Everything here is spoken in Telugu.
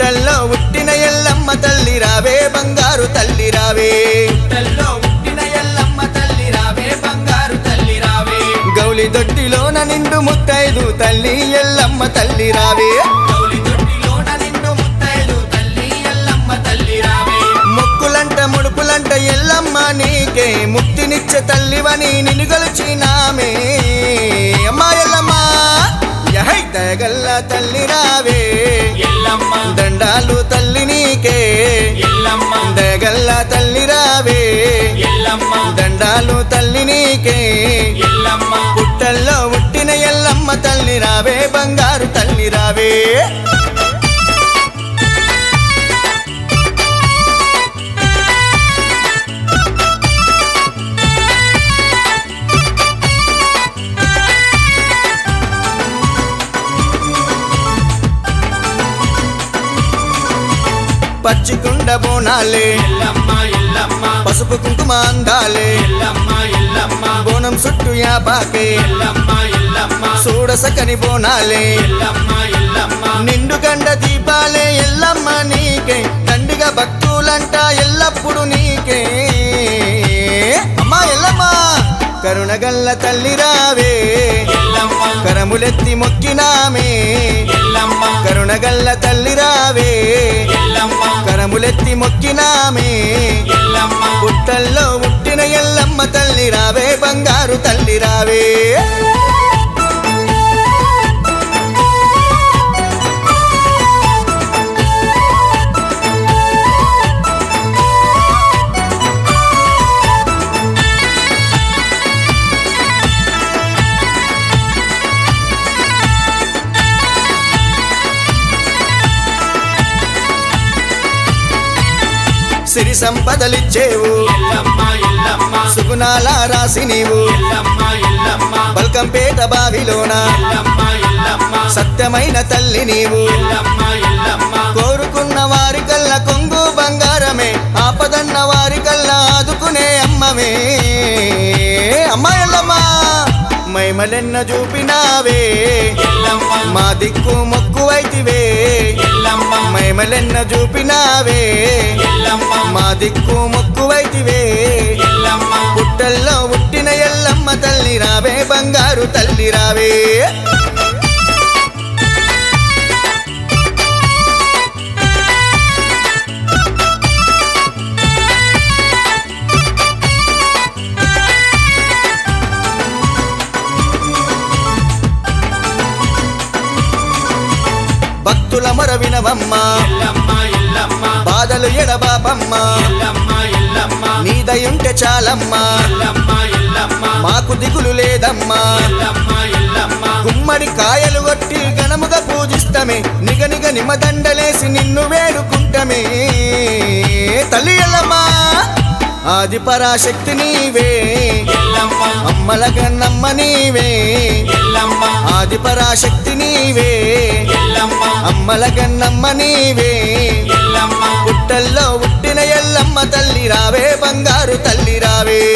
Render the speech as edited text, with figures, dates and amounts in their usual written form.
పుట్టల్లో ఉట్టిన ఎల్లమ్మ తల్లి రావే బంగారు తల్లి రావే పుట్టల్లో పుట్టిన ఎల్లమ్మ తల్లి రావే బంగారు తల్లి రావే గౌలి దొడ్డిలోన నిండు ముత్తైదు తల్లి ఎల్లమ్మ తల్లి రావే గౌలి దొడ్డిలోన నిండు ముత్తైదు తల్లి ఎల్లమ్మ తల్లి రావే మొక్కులంట ముడుపులంట ఎల్లమ్మ నీకే ముక్తినిచ్చే తల్లివని నిన్ను గొలిచినామే అమ్మా ఎల్లమ్మ యహై దయగల్ల తల్లి రావే ఎల్లమ్మ దండాలు తల్లి నీకే ఎల్లమ్మ దయగల్ల తల్లి రావే ఎల్లమ్మ దండాలు తల్లి నీకే ఎల్లమ్మ పుట్టల్లో ఉట్టిన ఎల్లమ్మ తల్లి రావే బంగారు తల్లి రావే పచ్చికుండ బోనాలే ఎల్లమ్మ ఎల్లమ్మ పసుపు కుంకుమ అందాలే ఎల్లమ్మ ఎల్లమ్మ బోనం చుట్టూ యాపాకే ఎల్లమ్మ ఎల్లమ్మ చూడసకని బోనాలే ఎల్లమ్మ ఎల్లమ్మ నిండు గండ దీపాలే ఎల్లమ్మ నీకే దండిగా భక్తులంట ఎల్లప్పుడు నీకే అమ్మా ఎల్లమ్మ కరుణగల్ల తల్లి రావే ఎల్లమ్మ కరములెత్తి మొక్కినామే ఎల్లమ్మ కరుణగల్ల తల్లి రావే ఎల్లమ్మ కరములెత్తి మొక్కినామే ఎల్లమ్మ పుట్టల్లో ఉట్టిన ఎల్లమ్మ తల్లి రావే బంగారు తల్లి రావే సిరి సంపదలిచ్చేవు ఎల్లమ్మ ఎల్లమ్మ సుగుణాల రాసి నీవు ఎల్లమ్మ ఎల్లమ్మ బల్కంపేట బావిలోన ఎల్లమ్మ ఎల్లమ్మ సత్యమైన తల్లి నీవు ఎల్లమ్మ ఎల్లమ్మ కోరుకున్న వారి కల్లా కొంగు బంగారమే ఆపదన్న వారి కల్లా ఆదుకునే అమ్మమే అమ్మా ఎల్లమ్మ మైమలెన్న చూపినావే ఎల్లమ్మ మా దిక్కు మొక్కువైతివే ఎల్లమ్మ మైమలెన్న చూపినావే ఎల్లమ్మ మా దిక్కు మొక్కువైతివే ఎల్లమ్మ పుట్టల్లో ఉట్టిన ఎల్లమ్మ తల్లి రావే బంగారు తల్లి రావే భక్తుల మొర వినవమ్మ ఎల్లమ్మ ఎల్లమ్మ బాధలు ఎడబాపమ్మ ఎల్లమ్మ ఎల్లమ్మ నీదయుంటే చాలమ్మా ఎల్లమ్మ ఎల్లమ్మ మాకు దిగులు లేదమ్మా ఎల్లమ్మ ఎల్లమ్మ గుమ్మడి కాయలు కొట్టి ఘనముగా పూజిస్తమే నిగనిగ నిమదండలేసి నిన్ను వేడుకుంటమే తల్లి ఎల్లమ్మ ఆది పరాశక్తి నీవే ఎల్లమ్మ అమ్మల గన్నమ్మ నీవే ఎల్లమ్మ ఆది పరాశక్తి నీవే ఎల్లమ్మ అమ్మల గన్నమ్మ నీవే ఎల్లమ్మ పుట్టల్లో ఉట్టిన ఎల్లమ్మ తల్లి రావే బంగారు తల్లి రావే